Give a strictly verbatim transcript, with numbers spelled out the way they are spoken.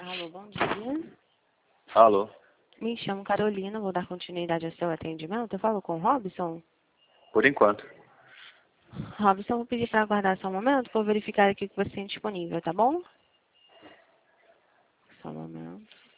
Alô, bom dia. Alô? Me chamo Carolina, vou dar continuidade ao seu atendimento. Eu falo com o Robson? Por enquanto. Robson, vou pedir para aguardar só um momento, vou verificar aqui que você tem disponível, tá bom? Só um momento.